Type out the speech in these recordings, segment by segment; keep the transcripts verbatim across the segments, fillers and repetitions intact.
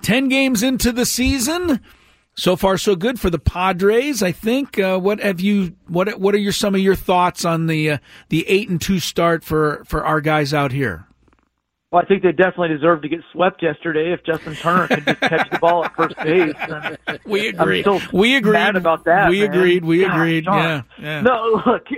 ten games into the season. So far, so good for the Padres, I think. Uh, what have you? What What are your some of your thoughts on the uh, the eight and two start for, for our guys out here? Well, I think they definitely deserved to get swept yesterday if Justin Turner could just catch the ball at first base. And we agreed. I'm still we agreed mad about that. We man. agreed. We God, agreed. darn. Yeah, yeah. No, look.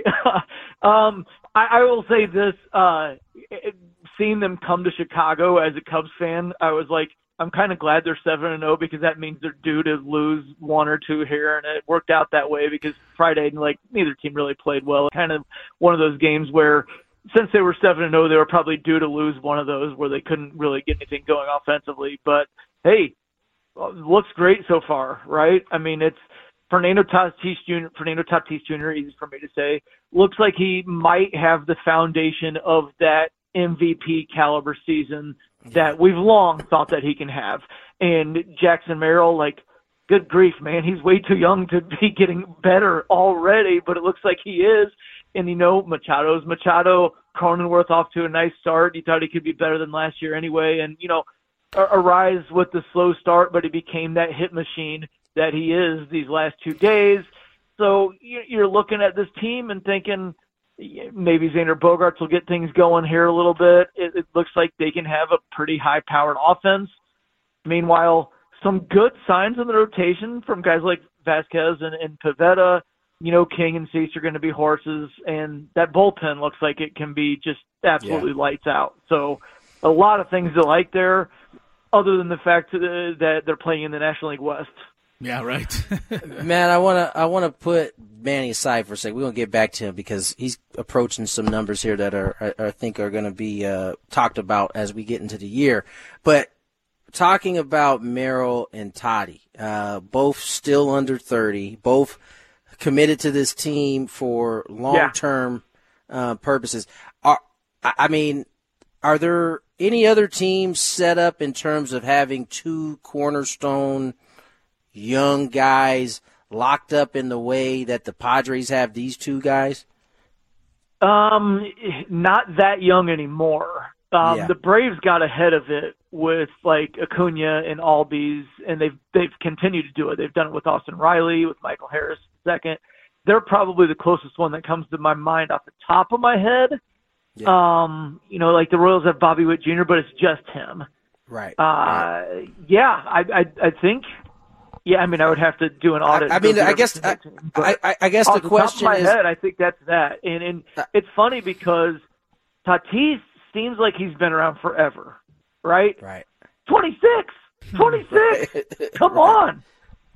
um, I, I will say this: uh, it, seeing them come to Chicago as a Cubs fan, I was like, I'm kind of glad they're seven and zero because that means they're due to lose one or two here, and it worked out that way because Friday, like neither team really played well. Kind of one of those games where, since they were seven and zero, they were probably due to lose one of those where they couldn't really get anything going offensively. But hey, looks great so far, right? I mean, it's Fernando Tatis Junior Fernando Tatis Junior Easy for me to say. Looks like he might have the foundation of that M V P caliber season that we've long thought that he can have. And Jackson Merrill, like, good grief, man, he's way too young to be getting better already, but it looks like he is. And, you know, Machado's Machado, Cronenworth off to a nice start. You thought he could be better than last year anyway. And, you know, Arise with the slow start, but he became that hit machine that he is these last two days. So you're looking at this team and thinking, maybe Xander Bogaerts will get things going here a little bit. It, it looks like they can have a pretty high-powered offense. Meanwhile, some good signs in the rotation from guys like Vasquez and, and Pivetta. You know, King and Cease are going to be horses, and that bullpen looks like it can be just absolutely yeah. lights out. So a lot of things to like there, other than the fact that they're playing in the National League West. Yeah, right. Man, I want to I want to put Manny aside for a second. We're going to get back to him because he's approaching some numbers here that are I, I think are going to be uh, talked about as we get into the year. But talking about Merrill and Toddy, uh, both still under thirty, both committed to this team for long-term yeah. uh, purposes. Are I mean, are there any other teams set up in terms of having two cornerstone young guys locked up in the way that the Padres have these two guys? Um, not that young anymore. Um, yeah. The Braves got ahead of it with like Acuna and Albies, and they've they've continued to do it. They've done it with Austin Riley, with Michael Harris second. They're probably the closest one that comes to my mind off the top of my head. Yeah. Um, you know, like the Royals have Bobby Witt Junior, but it's just him. Right. Uh, right. Yeah, I, I I think. Yeah, I mean, I would have to do an audit. I, I mean, I guess I, team, I, I, I guess the question top of my is. Head, I think that's that, and and uh, it's funny because Tatis seems like he's been around forever, right? Right. twenty-six twenty-six right. Come right. on.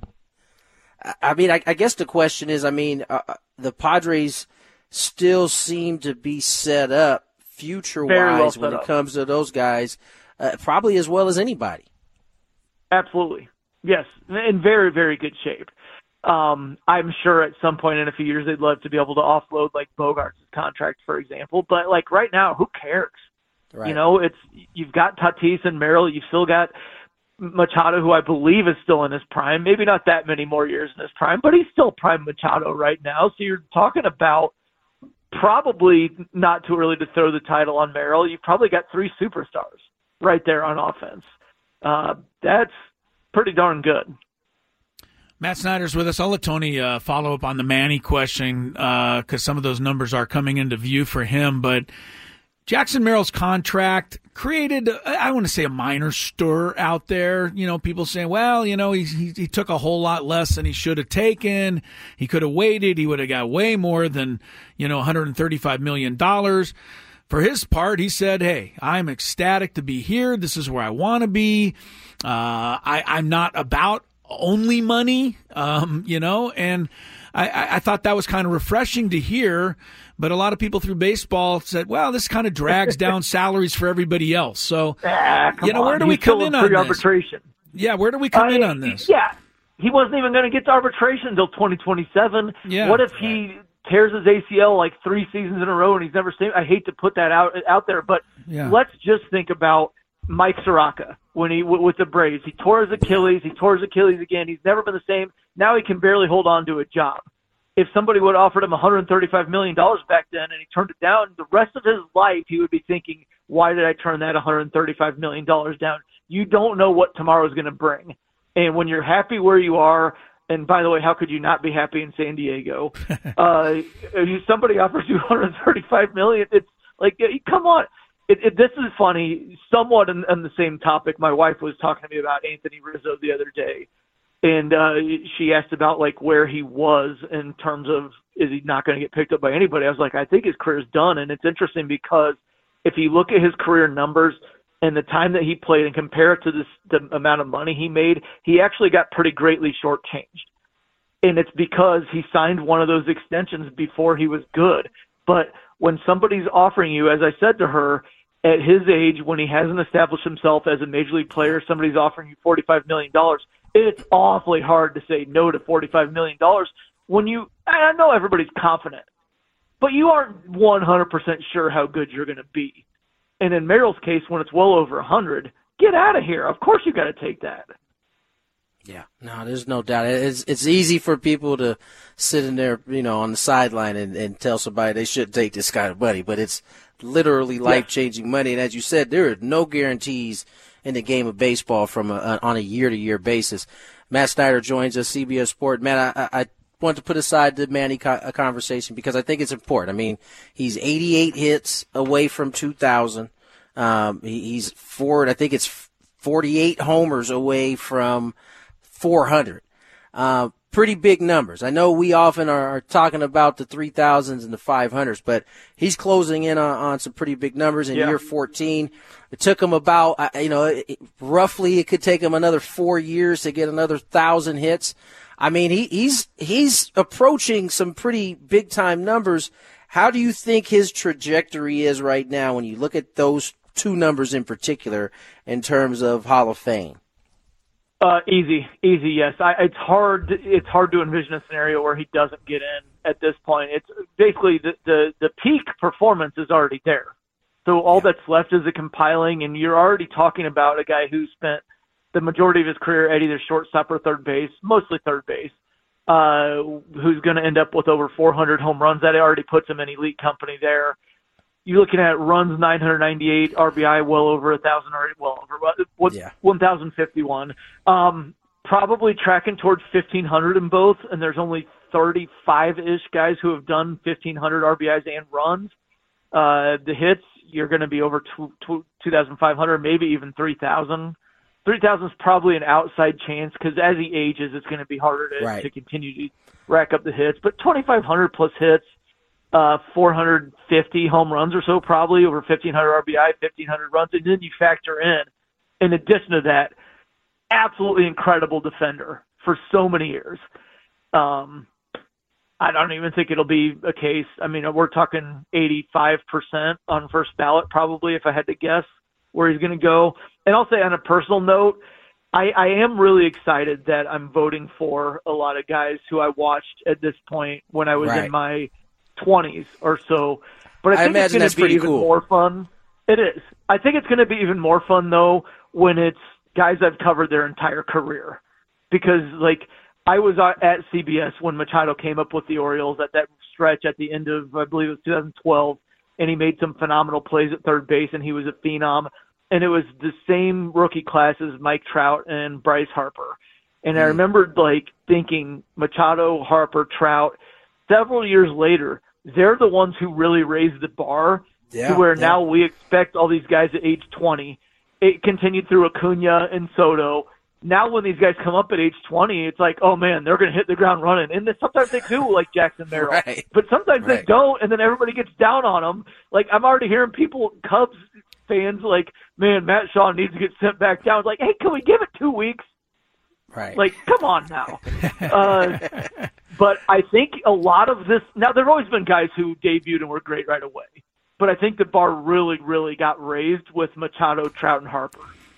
I mean, I, I guess the question is, I mean, uh, the Padres still seem to be set up future-wise well when it up. comes to those guys, uh, probably as well as anybody. Absolutely. Yes, in very, very good shape. Um, I'm sure at some point in a few years they'd love to be able to offload like Bogaerts' contract, for example. But like right now, who cares? Right. You know, it's you've got Tatis and Merrill. You've still got Machado, who I believe is still in his prime. Maybe not that many more years in his prime, but he's still prime Machado right now. So you're talking about probably not too early to throw the title on Merrill. You've probably got three superstars right there on offense. Uh, that's pretty darn good. Matt Snyder's with us. I'll let Tony uh, follow up on the Manny question because uh, some of those numbers are coming into view for him. But Jackson Merrill's contract created, I want to say, a minor stir out there. You know, people saying, well, you know, he, he, he took a whole lot less than he should have taken. He could have waited. He would have got way more than, you know, one hundred thirty-five million dollars. For his part, he said, hey, I'm ecstatic to be here. This is where I want to be. Uh, I, I'm not about only money, um, you know, and I, I thought that was kind of refreshing to hear. But a lot of people through baseball said, well, this kind of drags down salaries for everybody else. So, ah, you know, where do He's we come in on this? Arbitration. Yeah, where do we come uh, in on this? Yeah, he wasn't even going to get to arbitration until twenty twenty-seven. Yeah, what if he tears his A C L like three seasons in a row and he's never seen? I hate to put that out out there, but yeah. let's just think about Mike Soroka when he with the Braves. He tore his Achilles. He tore his Achilles again. He's never been the same. Now he can barely hold on to a job. If somebody would have offered him one hundred thirty-five million dollars back then and he turned it down, the rest of his life he would be thinking, why did I turn that one hundred thirty-five million dollars down? You don't know what tomorrow is going to bring. And when you're happy where you are, and by the way, how could you not be happy in San Diego? uh, if somebody offers you one hundred thirty-five million dollars, it's like, come on. It, it, this is funny. Somewhat on, on the same topic, my wife was talking to me about Anthony Rizzo the other day, and uh, she asked about like where he was in terms of is he not going to get picked up by anybody. I was like, I think his career's done, and it's interesting because if you look at his career numbers and the time that he played and compare it to this, the amount of money he made, he actually got pretty greatly shortchanged. And it's because he signed one of those extensions before he was good. But when somebody's offering you, as I said to her, at his age, when he hasn't established himself as a major league player, somebody's offering you forty-five million dollars, it's awfully hard to say no to forty-five million dollars when you, I know everybody's confident, but you aren't one hundred percent sure how good you're going to be. And in Merrill's case, when it's well over one hundred, get out of here. Of course you got to take that. Yeah, no, there's no doubt. It's it's easy for people to sit in there, you know, on the sideline and, and tell somebody they should take this kind of money, but it's literally life-changing yeah. money. And as you said, there are no guarantees in the game of baseball from a, a, on a year-to-year basis. Matt Snyder joins us, C B S Sport. Matt, I, I want to put aside the Manny co- conversation because I think it's important. I mean, he's eighty-eight hits away from two thousand. Um, he, he's forward, I think it's forty-eight homers away from four hundred. Uh, pretty big numbers. I know we often are, are talking about the three thousands and the five hundreds, but he's closing in on, on some pretty big numbers in yeah. year fourteen. It took him about, you know, it, roughly it could take him another four years to get another thousand hits. I mean, he, he's he's approaching some pretty big-time numbers. How do you think his trajectory is right now when you look at those two numbers in particular in terms of Hall of Fame? Uh, easy, easy, yes. I, it's hard. It's hard to envision a scenario where he doesn't get in at this point. It's basically the the, the peak performance is already there. So all yeah. that's left is the compiling, and you're already talking about a guy who spent the majority of his career at either shortstop or third base, mostly third base, uh, who's going to end up with over four hundred home runs. That already puts him in elite company there. You're looking at runs nine hundred ninety-eight, R B I well over one thousand, or well over yeah. one thousand fifty-one. Um, probably tracking towards fifteen hundred in both, and there's only thirty-five-ish guys who have done fifteen hundred R B Is and runs. Uh, the hits, you're going to be over two thousand five hundred, maybe even three thousand. three thousand is probably an outside chance because as he ages, it's going to be harder to, right. to continue to rack up the hits. But twenty-five hundred plus hits. Uh, four hundred fifty home runs or so, probably over fifteen hundred R B I, fifteen hundred runs, and then you factor in, in addition to that, absolutely incredible defender for so many years. Um, I don't even think it'll be a case. I mean, we're talking eighty-five percent on first ballot, probably, if I had to guess where he's going to go. And I'll say on a personal note, I, I am really excited that I'm voting for a lot of guys who I watched at this point when I was right. in my twenties or so, but I think I it's going to be even cool. more fun. It is. I think it's going to be even more fun though when it's guys I've covered their entire career, because like I was at C B S when Machado came up with the Orioles at that stretch at the end of I believe it was two thousand twelve, and he made some phenomenal plays at third base, and he was a phenom. And it was the same rookie class as Mike Trout and Bryce Harper, and mm. I remembered like thinking Machado, Harper, Trout. Several years later, they're the ones who really raised the bar yeah, to where yeah. now we expect all these guys at age twenty. It continued through Acuna and Soto. Now when these guys come up at age twenty, it's like, oh, man, they're going to hit the ground running. And then sometimes they do, like Jackson Merrill. Right. But sometimes right. they don't, and then everybody gets down on them. Like, I'm already hearing people, Cubs fans, like, man, Matt Shaw needs to get sent back down. It's like, hey, can we give it two weeks? Right. Like, come on now. uh, but I think a lot of this – now, there have always been guys who debuted and were great right away. But I think the bar really, really got raised with Machado, Trout, and Harper.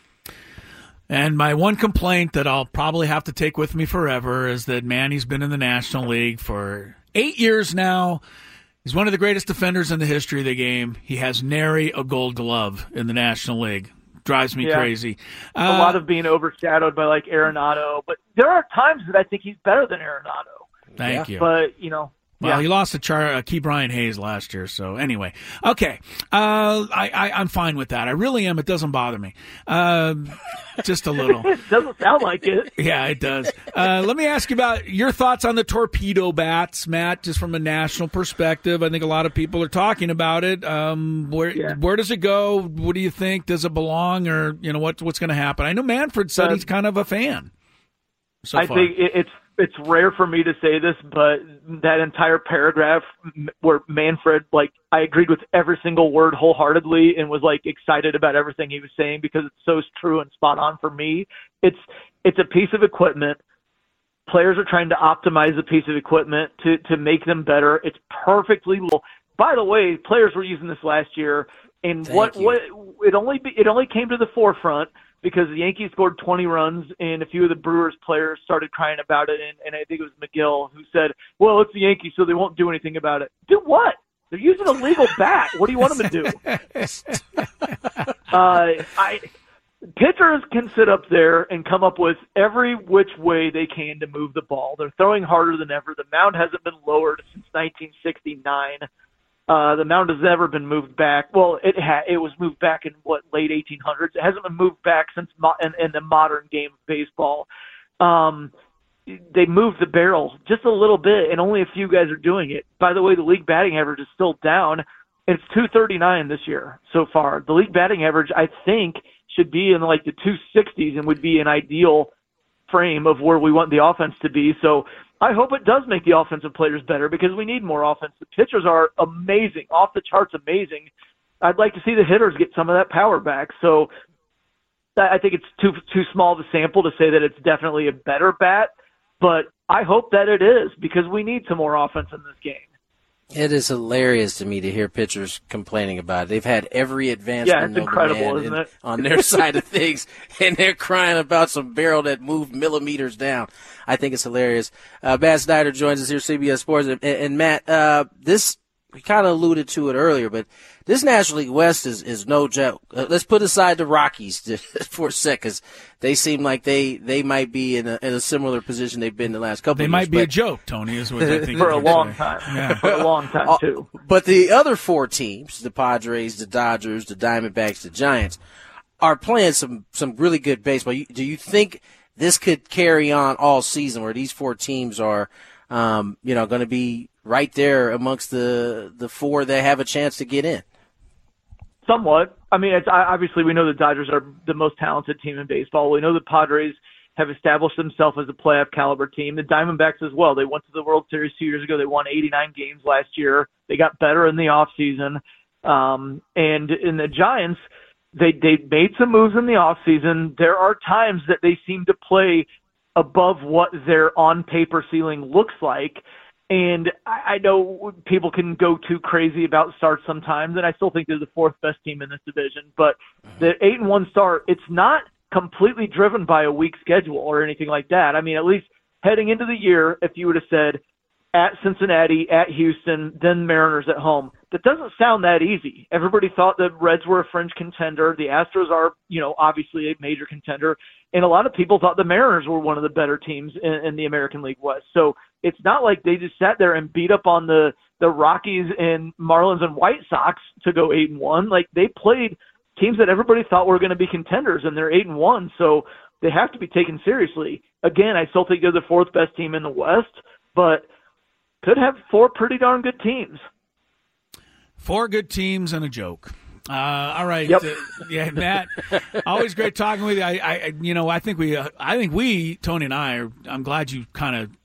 And my one complaint that I'll probably have to take with me forever is that Manny's been in the National League for eight years now. He's one of the greatest defenders in the history of the game. He has nary a gold glove in the National League. Drives me yeah. crazy. Uh, a lot of being overshadowed by, like, Arenado. But there are times that I think he's better than Arenado. Thank yeah. you. But, you know, Well, Yeah. he lost to Char- uh, Key Brian Hayes last year. So anyway, okay, uh, I, I I'm fine with that. I really am. It doesn't bother me, uh, just a little. It doesn't sound like it. Yeah, it does. Uh, let me ask you about your thoughts on the torpedo bats, Matt. Just from a national perspective, I think a lot of people are talking about it. Um, where Yeah. where does it go? What do you think? Does it belong, or you know what what's going to happen? I know Manfred said Uh, he's kind of a fan. So I far. think it, it's it's rare for me to say this, but that entire paragraph m- where Manfred, like, I agreed with every single word wholeheartedly and was like excited about everything he was saying because it's so true and spot on for me. It's it's a piece of equipment. Players are trying to optimize the piece of equipment to to make them better. It's perfectly legal. By the way, players were using this last year, and Thank what you. what it only be, it only came to the forefront because the Yankees scored twenty runs, and a few of the Brewers players started crying about it, and, and I think it was McGill who said, well, it's the Yankees, so they won't do anything about it. Do what? They're using a legal bat. What do you want them to do? uh, I pitchers can sit up there and come up with every which way they can to move the ball. They're throwing harder than ever. The mound hasn't been lowered since nineteen sixty-nine. Uh, the mound has never been moved back. Well, it ha- it was moved back in what late eighteen hundreds. It hasn't been moved back since mo- in, in the modern game of baseball. Um, they moved the barrel just a little bit, and only a few guys are doing it. By the way, the league batting average is still down. It's two thirty-nine this year so far. The league batting average, I think, should be in like the two sixties and would be an ideal frame of where we want the offense to be. So I hope it does make the offensive players better because we need more offense. The pitchers are amazing, off the charts amazing. I'd like to see the hitters get some of that power back. So I think it's too too small of a sample to say that it's definitely a better bat, but I hope that it is because we need some more offense in this game. It is hilarious to me to hear pitchers complaining about it. They've had every advancement Yeah, it's known to incredible, man isn't in- it? on their side of things, and they're crying about some barrel that moved millimeters down. I think it's hilarious. Uh, Matt Snyder joins us here, C B S Sports. And, and Matt, uh, this, we kind of alluded to it earlier, but this National League West is, is no joke. Uh, let's put aside the Rockies to, for a sec, because they seem like they, they might be in a, in a similar position they've been the last couple They of years. might be but, a joke, Tony, is what I think. For a you're long saying. time. Yeah. For a long time, Uh, too. But the other four teams, the Padres, the Dodgers, the Diamondbacks, the Giants, are playing some, some really good baseball. You, do you think this could carry on all season where these four teams are, um, you know, going to be right there amongst the, the four that have a chance to get in? Somewhat. I mean, it's I- obviously we know the Dodgers are the most talented team in baseball. We know the Padres have established themselves as a playoff caliber team. The Diamondbacks as well. They went to the World Series two years ago. They won eighty-nine games last year. They got better in the offseason. Um, and in the Giants, they they made some moves in the offseason. There are times that they seem to play above what their on-paper ceiling looks like. And I, I know people can go too crazy about starts sometimes, and I still think they're the fourth best team in this division. But the eight and one start, it's not completely driven by a weak schedule or anything like that. I mean, at least heading into the year, if you would have said at Cincinnati, at Houston, then Mariners at home, that doesn't sound that easy. Everybody thought the Reds were a fringe contender. The Astros are, you know, obviously a major contender. And a lot of people thought the Mariners were one of the better teams in, in the American League West. So it's not like they just sat there and beat up on the, the Rockies and Marlins and White Sox to go eight and one. Like, they played teams that everybody thought were going to be contenders, and they're eight and one. So they have to be taken seriously. Again, I still think they're the fourth best team in the West, but could have four pretty darn good teams. Four good teams and a joke. Uh, all right, Yep. uh, yeah, Matt. Always great talking with you. I, I, you know, I think we, uh, I think we, Tony and I, are, I'm glad you kind of